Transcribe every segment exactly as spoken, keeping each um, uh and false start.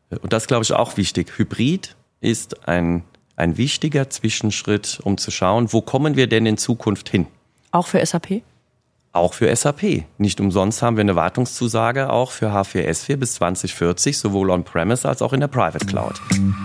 Und das glaube ich auch wichtig. Hybrid ist ein, ein wichtiger Zwischenschritt, um zu schauen, wo kommen wir denn in Zukunft hin? Auch für S A P? Auch für S A P. Nicht umsonst haben wir eine Wartungszusage auch für H vier S vier bis zwanzig vierzig, sowohl on-premise als auch in der Private Cloud.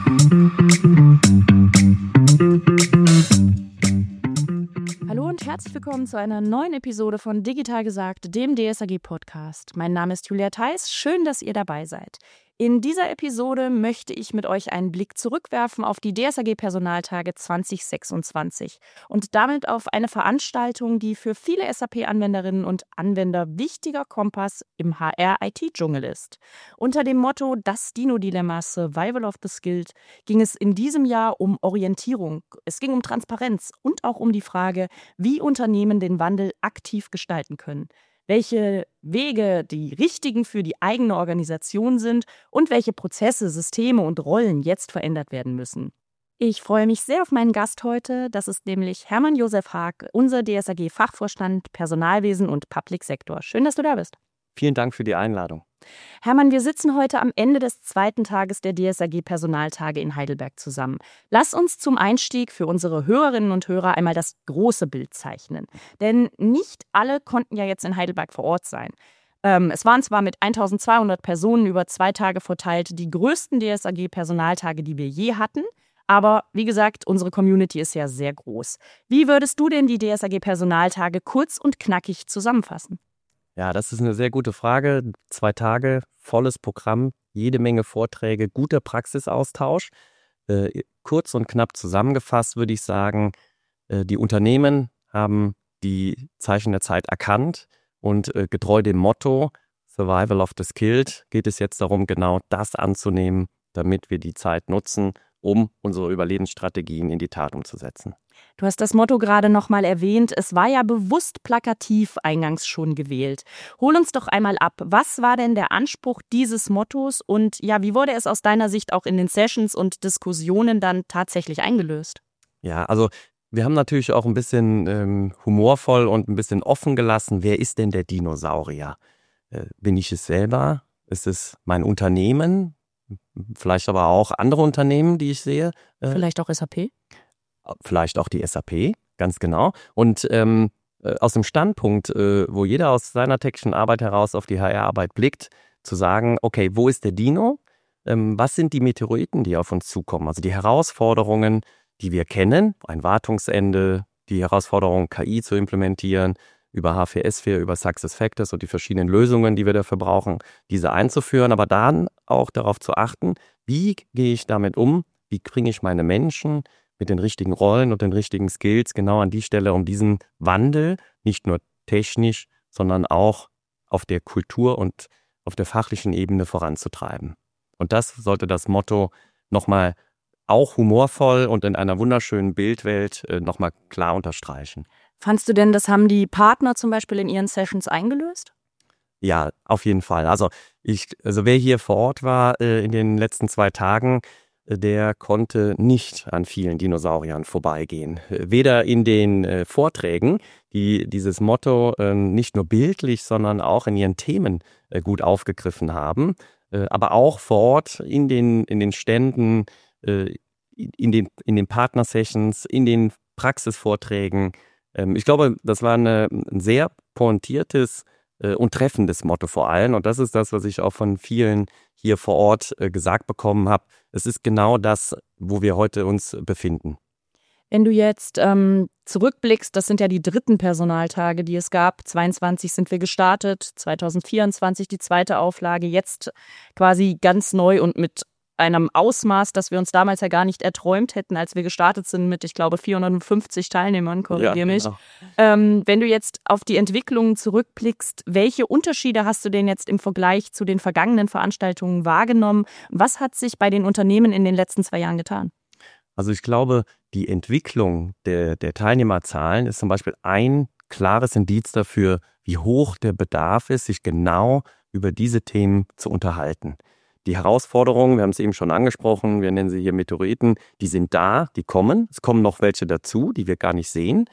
Hallo und herzlich willkommen zu einer neuen Episode von Digital gesagt, dem D S A G-Podcast. Mein Name ist Julia Theis, schön, dass ihr dabei seid. In dieser Episode möchte ich mit euch einen Blick zurückwerfen auf die D S A G-Personaltage zwanzig sechsundzwanzig und damit auf eine Veranstaltung, die für viele S A P-Anwenderinnen und Anwender wichtiger Kompass im H R-I T-Dschungel ist. Unter dem Motto Das Dino-Dilemma Survival of the Skilled ging es in diesem Jahr um Orientierung. Es ging um Transparenz und auch um die Frage, wie Unternehmen den Wandel aktiv gestalten können. Welche Wege die richtigen für die eigene Organisation sind und welche Prozesse, Systeme und Rollen jetzt verändert werden müssen. Ich freue mich sehr auf meinen Gast heute. Das ist nämlich Hermann Josef Haag, unser D S A G-Fachvorstand Personalwesen und Public Sector. Schön, dass du da bist. Vielen Dank für die Einladung. Hermann, wir sitzen heute am Ende des zweiten Tages der D S A G-Personaltage in Heidelberg zusammen. Lass uns zum Einstieg für unsere Hörerinnen und Hörer einmal das große Bild zeichnen. Denn nicht alle konnten ja jetzt in Heidelberg vor Ort sein. Ähm, es waren zwar mit eintausendzweihundert Personen über zwei Tage verteilt die größten D S A G-Personaltage, die wir je hatten. Aber wie gesagt, unsere Community ist ja sehr groß. Wie würdest du denn die D S A G-Personaltage kurz und knackig zusammenfassen? Ja, das ist eine sehr gute Frage. Zwei Tage, volles Programm, jede Menge Vorträge, guter Praxisaustausch. Äh, kurz und knapp zusammengefasst würde ich sagen, äh, die Unternehmen haben die Zeichen der Zeit erkannt und äh, getreu dem Motto Survival of the Skilled geht es jetzt darum, genau das anzunehmen, damit wir die Zeit nutzen, um unsere Überlebensstrategien in die Tat umzusetzen. Du hast das Motto gerade noch mal erwähnt. Es war ja bewusst plakativ eingangs schon gewählt. Hol uns doch einmal ab. Was war denn der Anspruch dieses Mottos und ja, wie wurde es aus deiner Sicht auch in den Sessions und Diskussionen dann tatsächlich eingelöst? Ja, also wir haben natürlich auch ein bisschen ähm, humorvoll und ein bisschen offen gelassen. Wer ist denn der Dinosaurier? Äh, bin ich es selber? Ist es mein Unternehmen? Vielleicht aber auch andere Unternehmen, die ich sehe. Äh, Vielleicht auch S A P? Vielleicht auch die S A P, ganz genau. Und ähm, äh, aus dem Standpunkt, äh, wo jeder aus seiner täglichen Arbeit heraus auf die H R-Arbeit blickt, zu sagen, okay, wo ist der Dino? Ähm, was sind die Meteoriten, die auf uns zukommen? Also die Herausforderungen, die wir kennen, ein Wartungsende, die Herausforderung, K I zu implementieren, über H vier S vier, über SuccessFactors und die verschiedenen Lösungen, die wir dafür brauchen, diese einzuführen, aber dann auch darauf zu achten, wie gehe ich damit um, wie bringe ich meine Menschen mit den richtigen Rollen und den richtigen Skills genau an die Stelle, um diesen Wandel nicht nur technisch, sondern auch auf der Kultur und auf der fachlichen Ebene voranzutreiben. Und das sollte das Motto nochmal auch humorvoll und in einer wunderschönen Bildwelt äh, nochmal klar unterstreichen. Fandst du denn, das haben die Partner zum Beispiel in ihren Sessions eingelöst? Ja, auf jeden Fall. Also, ich, also wer hier vor Ort war äh, in den letzten zwei Tagen, der konnte nicht an vielen Dinosauriern vorbeigehen. Weder in den äh, Vorträgen, die dieses Motto äh, nicht nur bildlich, sondern auch in ihren Themen äh, gut aufgegriffen haben, äh, aber auch vor Ort in den, in den Ständen, äh, in den, in den Partner-Sessions, in den Praxisvorträgen. Ähm, ich glaube, das war eine, ein sehr pointiertes äh, und treffendes Motto vor allem. Und das ist das, was ich auch von vielen hier vor Ort äh, gesagt bekommen habe. Es ist genau das, wo wir heute uns befinden. Wenn du jetzt ähm, zurückblickst, das sind ja die dritten Personaltage, die es gab. zweiundzwanzig sind wir gestartet, zwanzig vierundzwanzig die zweite Auflage, jetzt quasi ganz neu und mit einem Ausmaß, das wir uns damals ja gar nicht erträumt hätten, als wir gestartet sind mit, ich glaube, vierhundertfünfzig Teilnehmern, korrigiere ja, mich. Genau. Ähm, wenn du jetzt auf die Entwicklungen zurückblickst, welche Unterschiede hast du denn jetzt im Vergleich zu den vergangenen Veranstaltungen wahrgenommen? Was hat sich bei den Unternehmen in den letzten zwei Jahren getan? Also ich glaube, die Entwicklung der, der Teilnehmerzahlen ist zum Beispiel ein klares Indiz dafür, wie hoch der Bedarf ist, sich genau über diese Themen zu unterhalten. Die Herausforderungen, wir haben es eben schon angesprochen, wir nennen sie hier Meteoriten, die sind da, die kommen. Es kommen noch welche dazu, die wir gar nicht sehen.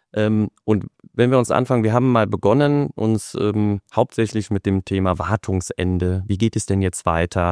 Und wenn wir uns anfangen, wir haben mal begonnen, uns ähm, hauptsächlich mit dem Thema Wartungsende, wie geht es denn jetzt weiter,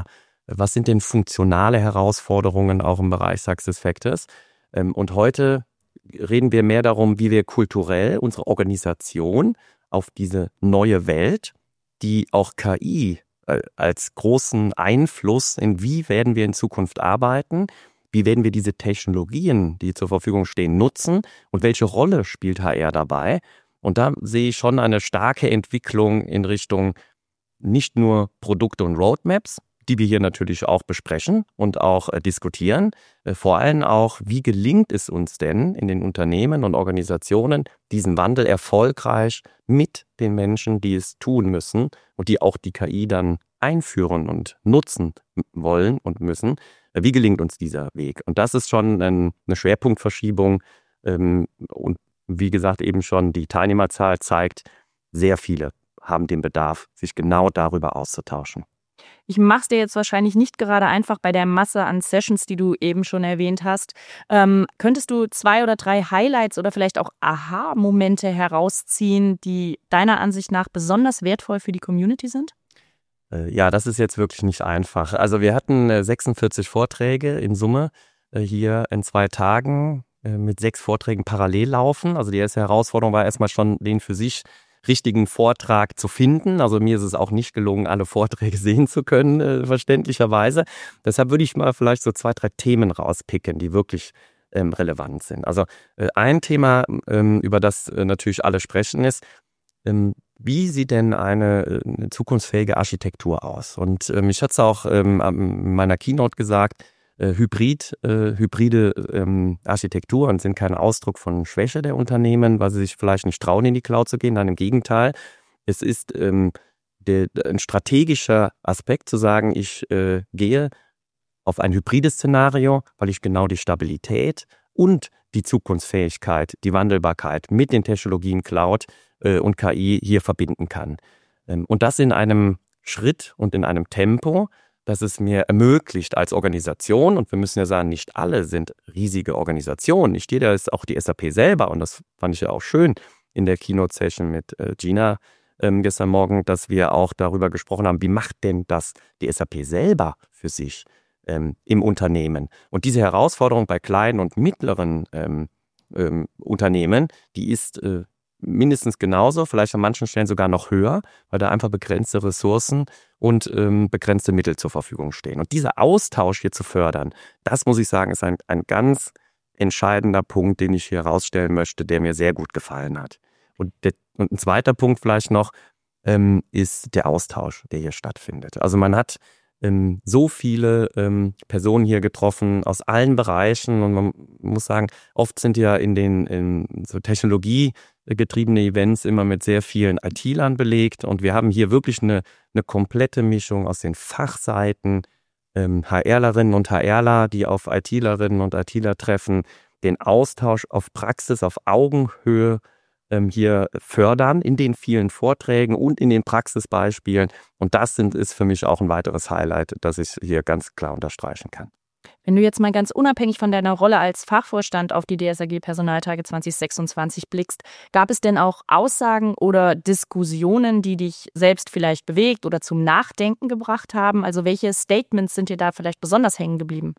was sind denn funktionale Herausforderungen auch im Bereich SuccessFactors. Und heute reden wir mehr darum, wie wir kulturell unsere Organisation auf diese neue Welt, die auch K I als großen Einfluss in wie werden wir in Zukunft arbeiten, wie werden wir diese Technologien, die zur Verfügung stehen, nutzen und welche Rolle spielt H R dabei. Und da sehe ich schon eine starke Entwicklung in Richtung nicht nur Produkte und Roadmaps, die wir hier natürlich auch besprechen und auch äh, diskutieren. Äh, vor allem auch, wie gelingt es uns denn in den Unternehmen und Organisationen, diesen Wandel erfolgreich mit den Menschen, die es tun müssen und die auch die K I dann einführen und nutzen wollen und müssen. Äh, wie gelingt uns dieser Weg? Und das ist schon ein, eine Schwerpunktverschiebung. Ähm, und wie gesagt, eben schon die Teilnehmerzahl zeigt, sehr viele haben den Bedarf, sich genau darüber auszutauschen. Ich mache es dir jetzt wahrscheinlich nicht gerade einfach bei der Masse an Sessions, die du eben schon erwähnt hast. Ähm, könntest du zwei oder drei Highlights oder vielleicht auch Aha-Momente herausziehen, die deiner Ansicht nach besonders wertvoll für die Community sind? Äh, ja, das ist jetzt wirklich nicht einfach. Also wir hatten äh, sechsundvierzig Vorträge in Summe äh, hier in zwei Tagen äh, mit sechs Vorträgen parallel laufen. Also die erste Herausforderung war erstmal schon, den für sich richtigen Vortrag zu finden. Also mir ist es auch nicht gelungen, alle Vorträge sehen zu können, äh, verständlicherweise. Deshalb würde ich mal vielleicht so zwei, drei Themen rauspicken, die wirklich ähm, relevant sind. Also äh, ein Thema, ähm, über das äh, natürlich alle sprechen, ist, ähm, wie sieht denn eine, eine zukunftsfähige Architektur aus? Und ähm, ich hatte es auch ähm, in meiner Keynote gesagt, Äh, Hybrid, äh, hybride ähm, Architekturen sind kein Ausdruck von Schwäche der Unternehmen, weil sie sich vielleicht nicht trauen, in die Cloud zu gehen. Nein, im Gegenteil. Es ist ähm, der, ein strategischer Aspekt zu sagen, ich äh, gehe auf ein hybrides Szenario, weil ich genau die Stabilität und die Zukunftsfähigkeit, die Wandelbarkeit mit den Technologien Cloud äh, und K I hier verbinden kann. Ähm, und das in einem Schritt und in einem Tempo, dass es mir ermöglicht als Organisation, und wir müssen ja sagen, nicht alle sind riesige Organisationen, nicht jeder ist auch die S A P selber, und das fand ich ja auch schön in der Keynote-Session mit äh, Gina ähm, gestern Morgen, dass wir auch darüber gesprochen haben, wie macht denn das die S A P selber für sich ähm, im Unternehmen. Und diese Herausforderung bei kleinen und mittleren ähm, ähm, Unternehmen, die ist äh, mindestens genauso, vielleicht an manchen Stellen sogar noch höher, weil da einfach begrenzte Ressourcen und ähm, begrenzte Mittel zur Verfügung stehen. Und dieser Austausch hier zu fördern, das muss ich sagen, ist ein, ein ganz entscheidender Punkt, den ich hier herausstellen möchte, der mir sehr gut gefallen hat. Und, der, und ein zweiter Punkt vielleicht noch ähm, ist der Austausch, der hier stattfindet. Also man hat ähm, so viele ähm, Personen hier getroffen aus allen Bereichen, und man muss sagen, oft sind ja in den in so Technologie getriebene Events immer mit sehr vielen I T-Lern belegt, und wir haben hier wirklich eine, eine komplette Mischung aus den Fachseiten, ähm, HRlerinnen und HRler, die auf ITlerinnen und ITler treffen, den Austausch auf Praxis, auf Augenhöhe ähm, hier fördern in den vielen Vorträgen und in den Praxisbeispielen, und das sind, ist für mich auch ein weiteres Highlight, das ich hier ganz klar unterstreichen kann. Wenn du jetzt mal ganz unabhängig von deiner Rolle als Fachvorstand auf die D S A G-Personaltage zwanzig sechsundzwanzig blickst, gab es denn auch Aussagen oder Diskussionen, die dich selbst vielleicht bewegt oder zum Nachdenken gebracht haben? Also welche Statements sind dir da vielleicht besonders hängen geblieben?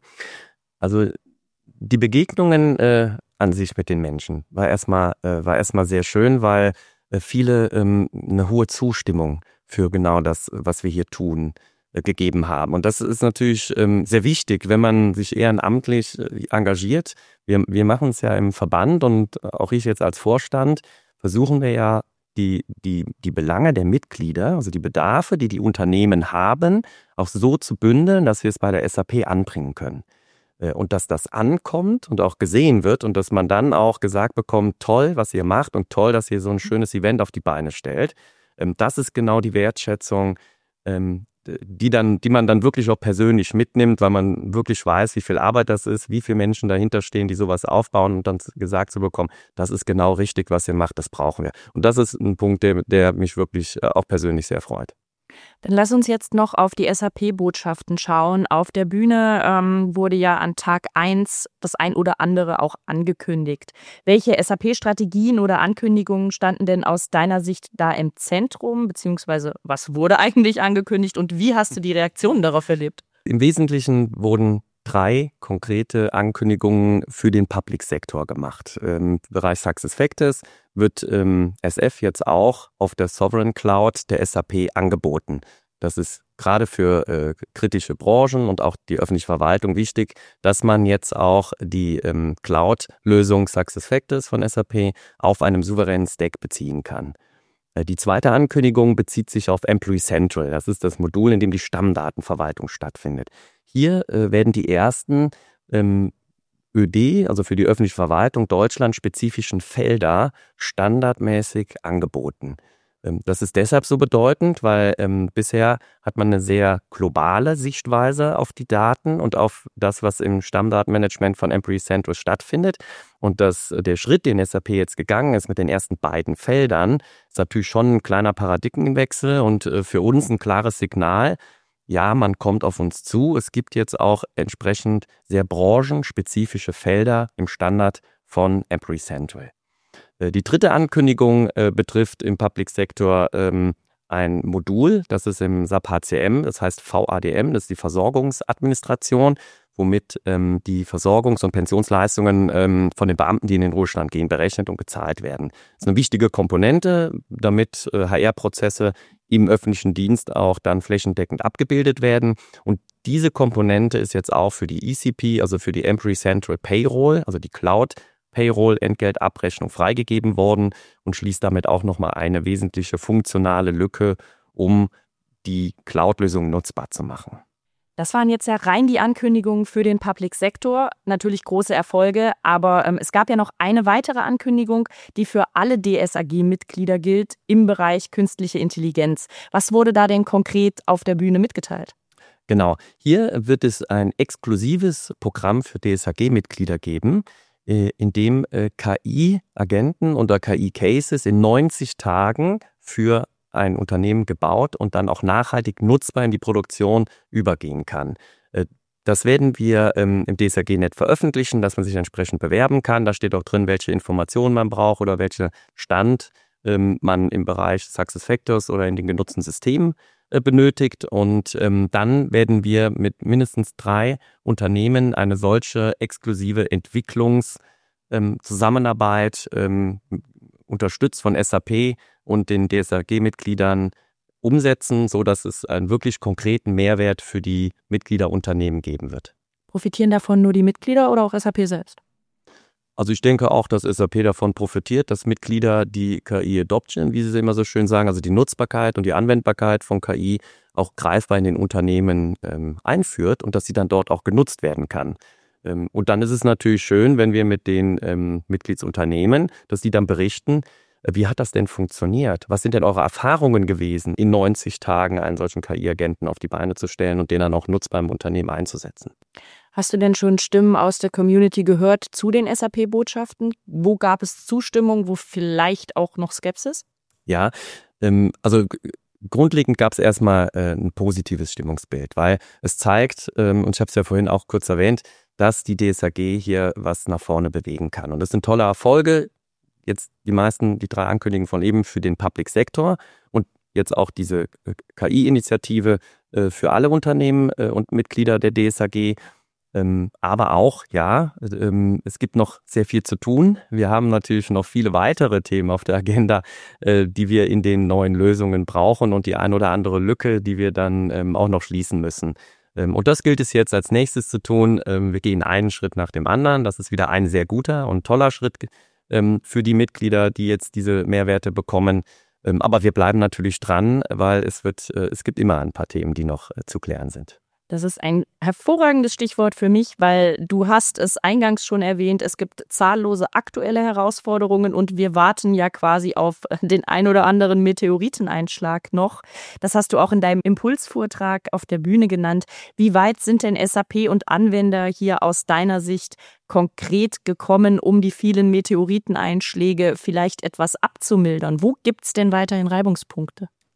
Also die Begegnungen äh, an sich mit den Menschen war erstmal äh, war erstmal sehr schön, weil äh, viele ähm, eine hohe Zustimmung für genau das, was wir hier tun, gegeben haben. Und das ist natürlich ähm, sehr wichtig, wenn man sich ehrenamtlich äh, engagiert. Wir, wir machen es ja im Verband, und auch ich jetzt als Vorstand versuchen wir ja, die, die, die Belange der Mitglieder, also die Bedarfe, die die Unternehmen haben, auch so zu bündeln, dass wir es bei der S A P anbringen können. Äh, und dass das ankommt und auch gesehen wird, und dass man dann auch gesagt bekommt, toll, was ihr macht, und toll, dass ihr so ein schönes Event auf die Beine stellt. Ähm, das ist genau die Wertschätzung, ähm, die dann, die man dann wirklich auch persönlich mitnimmt, weil man wirklich weiß, wie viel Arbeit das ist, wie viele Menschen dahinter stehen, die sowas aufbauen, und dann gesagt zu bekommen, das ist genau richtig, was ihr macht, das brauchen wir. Und das ist ein Punkt, der, der mich wirklich auch persönlich sehr freut. Dann lass uns jetzt noch auf die S A P-Botschaften schauen. Auf der Bühne ähm, wurde ja an Tag eins das ein oder andere auch angekündigt. Welche S A P-Strategien oder Ankündigungen standen denn aus deiner Sicht da im Zentrum? Beziehungsweise was wurde eigentlich angekündigt und wie hast du die Reaktionen darauf erlebt? Im Wesentlichen wurden drei konkrete Ankündigungen für den Public-Sektor gemacht. Im Bereich SuccessFactors wird ähm, S F jetzt auch auf der Sovereign Cloud der S A P angeboten. Das ist gerade für äh, kritische Branchen und auch die öffentliche Verwaltung wichtig, dass man jetzt auch die ähm, Cloud-Lösung SuccessFactors von S A P auf einem souveränen Stack beziehen kann. Äh, die zweite Ankündigung bezieht sich auf Employee Central. Das ist das Modul, in dem die Stammdatenverwaltung stattfindet. Hier äh, werden die ersten ähm, Ö D, also für die öffentliche Verwaltung, deutschlandspezifischen Felder standardmäßig angeboten. Ähm, das ist deshalb so bedeutend, weil ähm, bisher hat man eine sehr globale Sichtweise auf die Daten und auf das, was im Stammdatenmanagement von Employee Central stattfindet. Und das, der Schritt, den S A P jetzt gegangen ist mit den ersten beiden Feldern, ist natürlich schon ein kleiner Paradigmenwechsel und äh, für uns ein klares Signal. Ja, man kommt auf uns zu. Es gibt jetzt auch entsprechend sehr branchenspezifische Felder im Standard von Employee Central. Äh, die dritte Ankündigung äh, betrifft im Public Sector ähm, ein Modul, das ist im S A P H C M, das heißt V A D M, das ist die Versorgungsadministration, womit ähm, die Versorgungs- und Pensionsleistungen ähm, von den Beamten, die in den Ruhestand gehen, berechnet und gezahlt werden. Das ist eine wichtige Komponente, damit äh, H R-Prozesse im öffentlichen Dienst auch dann flächendeckend abgebildet werden. Und diese Komponente ist jetzt auch für die E C P, also für die Employee Central Payroll, also die Cloud Payroll, Entgeltabrechnung freigegeben worden und schließt damit auch nochmal eine wesentliche funktionale Lücke, um die Cloud-Lösung nutzbar zu machen. Das waren jetzt ja rein die Ankündigungen für den Public Sector, natürlich große Erfolge, aber ähm, es gab ja noch eine weitere Ankündigung, die für alle D S A G-Mitglieder gilt im Bereich künstliche Intelligenz. Was wurde da denn konkret auf der Bühne mitgeteilt? Genau, hier wird es ein exklusives Programm für D S A G-Mitglieder geben, in dem K I-Agenten oder K I-Cases in neunzig Tagen für ein Unternehmen gebaut und dann auch nachhaltig nutzbar in die Produktion übergehen kann. Das werden wir ähm, im D S A G-Net veröffentlichen, dass man sich entsprechend bewerben kann. Da steht auch drin, welche Informationen man braucht oder welchen Stand ähm, man im Bereich SuccessFactors oder in den genutzten Systemen äh, benötigt. Und ähm, dann werden wir mit mindestens drei Unternehmen eine solche exklusive Entwicklungszusammenarbeit ähm, ähm, unterstützt von S A P und den D S A G-Mitgliedern umsetzen, sodass es einen wirklich konkreten Mehrwert für die Mitgliederunternehmen geben wird. Profitieren davon nur die Mitglieder oder auch S A P selbst? Also ich denke auch, dass S A P davon profitiert, dass Mitglieder die K I-Adoption, wie sie immer so schön sagen, also die Nutzbarkeit und die Anwendbarkeit von K I auch greifbar in den Unternehmen ähm, einführt und dass sie dann dort auch genutzt werden kann. Ähm, und dann ist es natürlich schön, wenn wir mit den ähm, Mitgliedsunternehmen, dass die dann berichten, wie hat das denn funktioniert? Was sind denn eure Erfahrungen gewesen, in neunzig Tagen einen solchen K I-Agenten auf die Beine zu stellen und den dann auch nutzbar im Unternehmen einzusetzen? Hast du denn schon Stimmen aus der Community gehört zu den S A P-Botschaften? Wo gab es Zustimmung, wo vielleicht auch noch Skepsis? Ja, ähm, also g- grundlegend gab es erstmal äh, ein positives Stimmungsbild, weil es zeigt, ähm, und ich habe es ja vorhin auch kurz erwähnt, dass die D S A G hier was nach vorne bewegen kann. Und das sind tolle Erfolge. Jetzt die meisten, die drei Ankündigungen von eben für den Public Sector und jetzt auch diese K I-Initiative äh, für alle Unternehmen äh, und Mitglieder der D S A G. Ähm, aber auch, ja, ähm, es gibt noch sehr viel zu tun. Wir haben natürlich noch viele weitere Themen auf der Agenda, äh, die wir in den neuen Lösungen brauchen und die ein oder andere Lücke, die wir dann ähm, auch noch schließen müssen. Ähm, und das gilt es jetzt als nächstes zu tun. Ähm, wir gehen einen Schritt nach dem anderen. Das ist wieder ein sehr guter und toller Schritt ähm, für die Mitglieder, die jetzt diese Mehrwerte bekommen. Ähm, aber wir bleiben natürlich dran, weil es wird, äh, es gibt immer ein paar Themen, die noch äh, zu klären sind. Das ist ein hervorragendes Stichwort für mich, weil du hast es eingangs schon erwähnt, es gibt zahllose aktuelle Herausforderungen und wir warten ja quasi auf den ein oder anderen Meteoriteneinschlag noch. Das hast du auch in deinem Impulsvortrag auf der Bühne genannt. Wie weit sind denn S A P und Anwender hier aus deiner Sicht konkret gekommen, um die vielen Meteoriteneinschläge vielleicht etwas abzumildern? Wo gibt es denn weiterhin Reibungspunkte?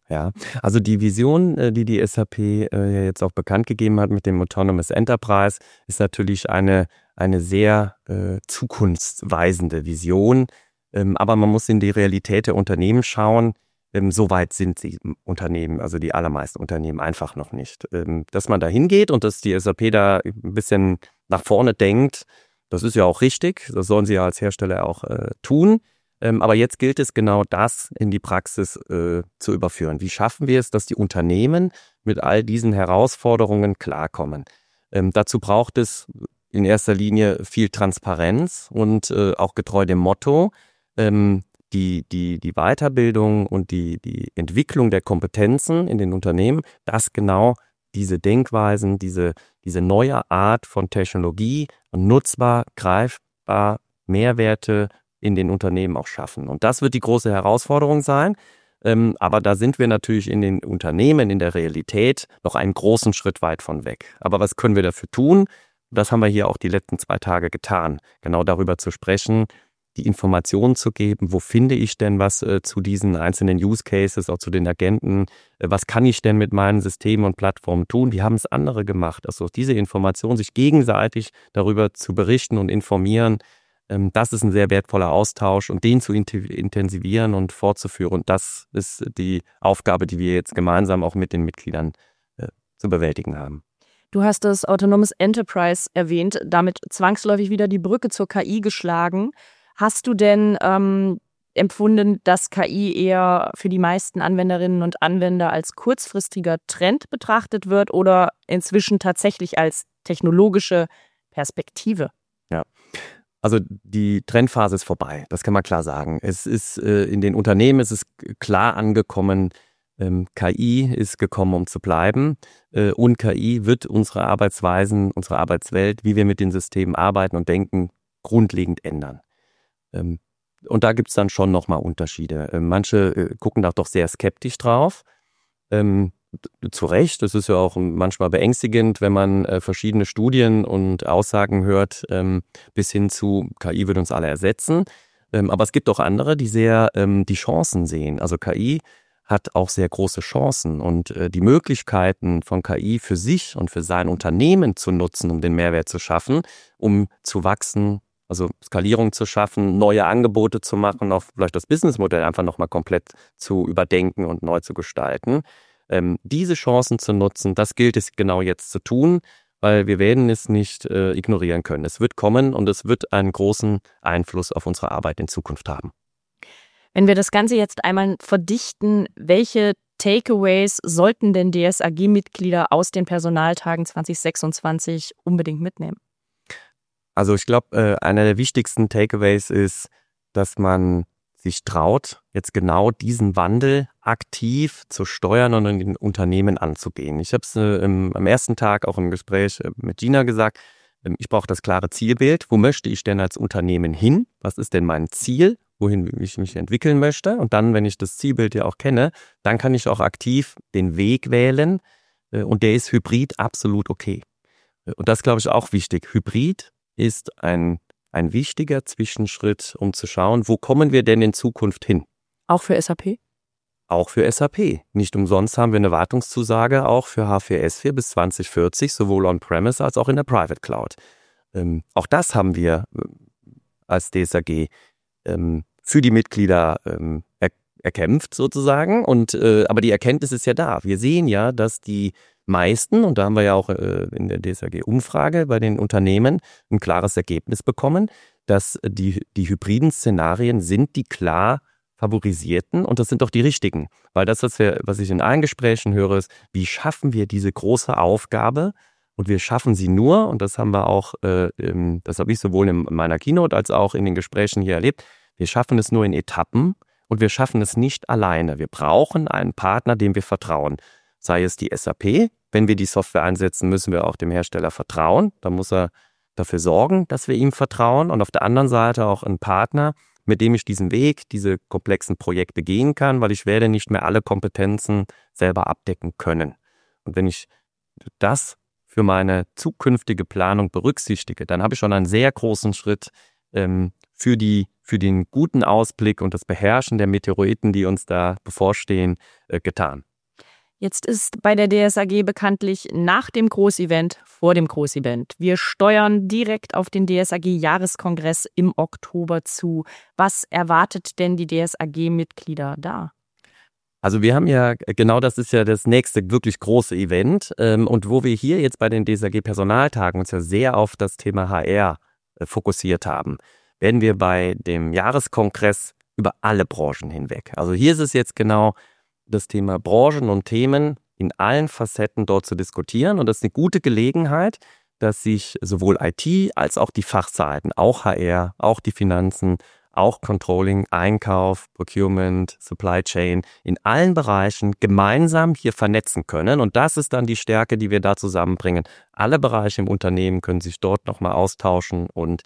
Ja, also die Vision, äh, die die S A P äh, jetzt auch bekannt gegeben hat mit dem Autonomous Enterprise, ist natürlich eine, eine sehr äh, zukunftsweisende Vision. Ähm, aber man muss in die Realität der Unternehmen schauen. Ähm, so weit sind die Unternehmen, also die allermeisten Unternehmen einfach noch nicht. Ähm, dass man da hingeht und dass die S A P da ein bisschen nach vorne denkt, das ist ja auch richtig. Das sollen sie ja als Hersteller auch äh, tun. Ähm, aber jetzt gilt es genau das in die Praxis äh, zu überführen. Wie schaffen wir es, dass die Unternehmen mit all diesen Herausforderungen klarkommen? Ähm, dazu braucht es in erster Linie viel Transparenz und äh, auch getreu dem Motto, ähm, die, die, die Weiterbildung und die, die Entwicklung der Kompetenzen in den Unternehmen, dass genau diese Denkweisen, diese, diese neue Art von Technologie nutzbar, greifbar, Mehrwerte in den Unternehmen auch schaffen. Und das wird die große Herausforderung sein. Ähm, aber da sind wir natürlich in den Unternehmen, in der Realität noch einen großen Schritt weit von weg. Aber was können wir dafür tun? Das haben wir hier auch die letzten zwei Tage getan. Genau darüber zu sprechen, die Informationen zu geben, wo finde ich denn was äh, zu diesen einzelnen Use Cases, auch zu den Agenten, äh, was kann ich denn mit meinen Systemen und Plattformen tun? Wie haben es andere gemacht? Also diese Informationen, sich gegenseitig darüber zu berichten und informieren, ähm, das ist ein sehr wertvoller Austausch und den zu intensivieren und fortzuführen. Und das ist die Aufgabe, die wir jetzt gemeinsam auch mit den Mitgliedern äh, zu bewältigen haben. Du hast das Autonomous Enterprise erwähnt, damit zwangsläufig wieder die Brücke zur K I geschlagen. Hast du denn ähm, empfunden, dass K I eher für die meisten Anwenderinnen und Anwender als kurzfristiger Trend betrachtet wird oder inzwischen tatsächlich als technologische Perspektive? Ja, also die Trendphase ist vorbei, das kann man klar sagen. Es ist äh, in den Unternehmen ist es klar angekommen, ähm, K I ist gekommen, um zu bleiben äh, und K I wird unsere Arbeitsweisen, unsere Arbeitswelt, wie wir mit den Systemen arbeiten und denken, grundlegend ändern. Ähm, und da gibt es dann schon nochmal Unterschiede. Ähm, manche äh, gucken da doch sehr skeptisch drauf. Ähm, zu Recht, das ist ja auch manchmal beängstigend, wenn man äh, verschiedene Studien und Aussagen hört, ähm, bis hin zu K I wird uns alle ersetzen. Ähm, aber es gibt auch andere, die sehr ähm, die Chancen sehen. Also K I hat auch sehr große Chancen und äh, die Möglichkeiten von K I für sich und für sein Unternehmen zu nutzen, um den Mehrwert zu schaffen, um zu wachsen, also Skalierung zu schaffen, neue Angebote zu machen, auch vielleicht das Businessmodell einfach nochmal komplett zu überdenken und neu zu gestalten. Ähm, diese Chancen zu nutzen, das gilt es genau jetzt zu tun, weil wir werden es nicht äh, ignorieren können. Es wird kommen und es wird einen großen Einfluss auf unsere Arbeit in Zukunft haben. Wenn wir das Ganze jetzt einmal verdichten, welche Takeaways sollten denn D S A G-Mitglieder aus den Personaltagen zwanzig sechsundzwanzig unbedingt mitnehmen? Also ich glaube, äh, einer der wichtigsten Takeaways ist, dass man sich traut, jetzt genau diesen Wandel aktiv zu steuern und in den Unternehmen anzugehen. Ich habe es äh, am ersten Tag auch im Gespräch äh, mit Gina gesagt, äh, ich brauche das klare Zielbild. Wo möchte ich denn als Unternehmen hin? Was ist denn mein Ziel, wohin ich mich entwickeln möchte? Und dann, wenn ich das Zielbild ja auch kenne, dann kann ich auch aktiv den Weg wählen äh, und der ist hybrid absolut okay. Und das glaube ich auch wichtig. Hybrid ist ein, ein wichtiger Zwischenschritt, um zu schauen, wo kommen wir denn in Zukunft hin? Auch für S A P? Auch für S A P. Nicht umsonst haben wir eine Wartungszusage auch für H vier S vier bis zwanzig vierzig, sowohl on-premise als auch in der Private Cloud. Ähm, auch das haben wir äh, als D S A G ähm, für die Mitglieder ähm, er, erkämpft sozusagen. Und, äh, aber die Erkenntnis ist ja da. Wir sehen ja, dass die meisten, und da haben wir ja auch äh, in der D S A G-Umfrage bei den Unternehmen ein klares Ergebnis bekommen, dass die, die hybriden Szenarien sind die klar favorisierten und das sind doch die richtigen. Weil das, was, wir, was ich in allen Gesprächen höre, ist, wie schaffen wir diese große Aufgabe? Und wir schaffen sie nur, und das haben wir auch, äh, im, das habe ich sowohl in meiner Keynote als auch in den Gesprächen hier erlebt, wir schaffen es nur in Etappen und wir schaffen es nicht alleine. Wir brauchen einen Partner, dem wir vertrauen. Sei es die S A P, wenn wir die Software einsetzen, müssen wir auch dem Hersteller vertrauen. Da muss er dafür sorgen, dass wir ihm vertrauen. Und auf der anderen Seite auch einen Partner, mit dem ich diesen Weg, diese komplexen Projekte gehen kann, weil ich werde nicht mehr alle Kompetenzen selber abdecken können. Und wenn ich das für meine zukünftige Planung berücksichtige, dann habe ich schon einen sehr großen Schritt ähm, für die für den guten Ausblick und das Beherrschen der Meteoriten, die uns da bevorstehen, äh, getan. Jetzt ist bei der D S A G bekanntlich nach dem Großevent vor dem Großevent. Wir steuern direkt auf den D S A G-Jahreskongress im Oktober zu. Was erwartet denn die D S A G-Mitglieder da? Also wir haben ja, genau das ist ja das nächste wirklich große Event. Ähm, und wo wir hier jetzt bei den D S A G-Personaltagen uns ja sehr auf das Thema H R äh, fokussiert haben, werden wir bei dem Jahreskongress über alle Branchen hinweg. Also hier ist es jetzt genau das Thema Branchen und Themen in allen Facetten dort zu diskutieren. Und das ist eine gute Gelegenheit, dass sich sowohl I T als auch die Fachseiten, auch H R, auch die Finanzen, auch Controlling, Einkauf, Procurement, Supply Chain, in allen Bereichen gemeinsam hier vernetzen können. Und das ist dann die Stärke, die wir da zusammenbringen. Alle Bereiche im Unternehmen können sich dort nochmal austauschen und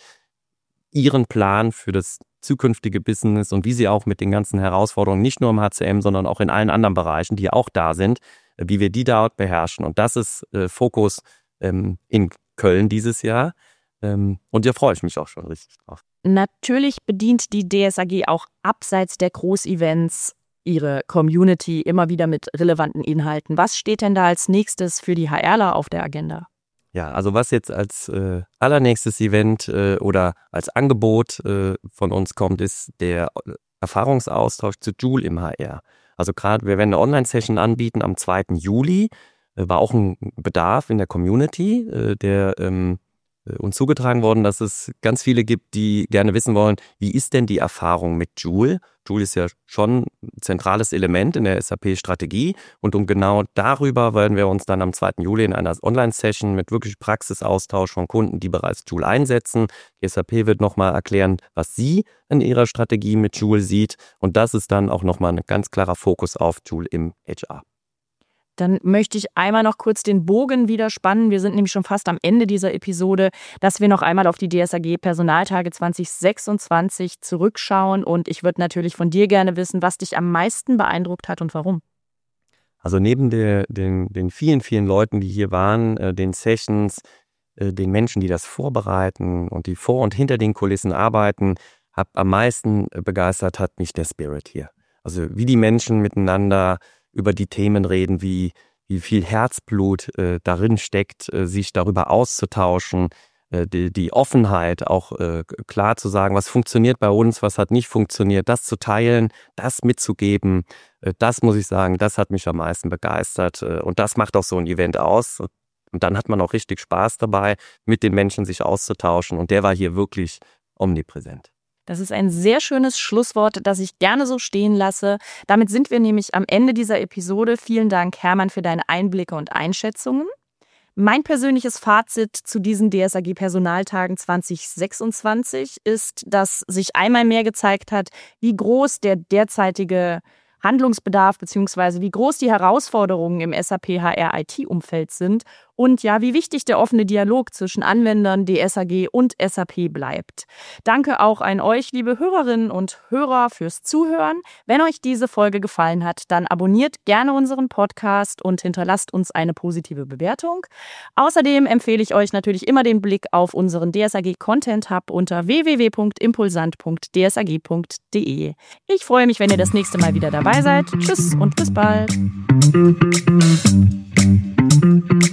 ihren Plan für das zukünftige Business und wie sie auch mit den ganzen Herausforderungen, nicht nur im H C M, sondern auch in allen anderen Bereichen, die auch da sind, wie wir die dort beherrschen. Und das ist äh, Fokus ähm, in Köln dieses Jahr. Ähm, und da freue ich mich auch schon richtig drauf. Natürlich bedient die D S A G auch abseits der Großevents ihre Community immer wieder mit relevanten Inhalten. Was steht denn da als nächstes für die HRler auf der Agenda? Ja, also was jetzt als äh, allernächstes Event äh, oder als Angebot äh, von uns kommt, ist der Erfahrungsaustausch zu Joule im H R. Also gerade, wir werden eine Online-Session anbieten am zweiten Juli. Äh, war auch ein Bedarf in der Community, äh, der ähm, uns zugetragen worden, dass es ganz viele gibt, die gerne wissen wollen, wie ist denn die Erfahrung mit Joule? Joule ist ja schon ein zentrales Element in der S A P-Strategie und um genau darüber werden wir uns dann am zweiten Juli in einer Online-Session mit wirklich Praxisaustausch von Kunden, die bereits Joule einsetzen. Die S A P wird nochmal erklären, was sie in ihrer Strategie mit Joule sieht und das ist dann auch nochmal ein ganz klarer Fokus auf Joule im H R. Dann möchte ich einmal noch kurz den Bogen wieder spannen. Wir sind nämlich schon fast am Ende dieser Episode, dass wir noch einmal auf die D S A G-Personaltage zwanzig sechsundzwanzig zurückschauen. Und ich würde natürlich von dir gerne wissen, was dich am meisten beeindruckt hat und warum. Also neben der, den, den vielen, vielen Leuten, die hier waren, äh, den Sessions, äh, den Menschen, die das vorbereiten und die vor und hinter den Kulissen arbeiten, hab am meisten begeistert hat mich der Spirit hier. Also wie die Menschen miteinander über die Themen reden, wie, wie viel Herzblut äh, darin steckt, äh, sich darüber auszutauschen, äh, die, die Offenheit auch äh, klar zu sagen, was funktioniert bei uns, was hat nicht funktioniert, das zu teilen, das mitzugeben, äh, das muss ich sagen, das hat mich am meisten begeistert äh, und das macht auch so ein Event aus und dann hat man auch richtig Spaß dabei, mit den Menschen sich auszutauschen und der war hier wirklich omnipräsent. Das ist ein sehr schönes Schlusswort, das ich gerne so stehen lasse. Damit sind wir nämlich am Ende dieser Episode. Vielen Dank, Hermann, für deine Einblicke und Einschätzungen. Mein persönliches Fazit zu diesen D S A G-Personaltagen zwanzig sechsundzwanzig ist, dass sich einmal mehr gezeigt hat, wie groß der derzeitige Handlungsbedarf bzw. wie groß die Herausforderungen im S A P H R I T-Umfeld sind und ja, wie wichtig der offene Dialog zwischen Anwendern, D S A G und S A P bleibt. Danke auch an euch, liebe Hörerinnen und Hörer, fürs Zuhören. Wenn euch diese Folge gefallen hat, dann abonniert gerne unseren Podcast und hinterlasst uns eine positive Bewertung. Außerdem empfehle ich euch natürlich immer den Blick auf unseren D S A G Content Hub unter w w w punkt impulsant punkt d s a g punkt d e. Ich freue mich, wenn ihr das nächste Mal wieder dabei seid. Tschüss und bis bald.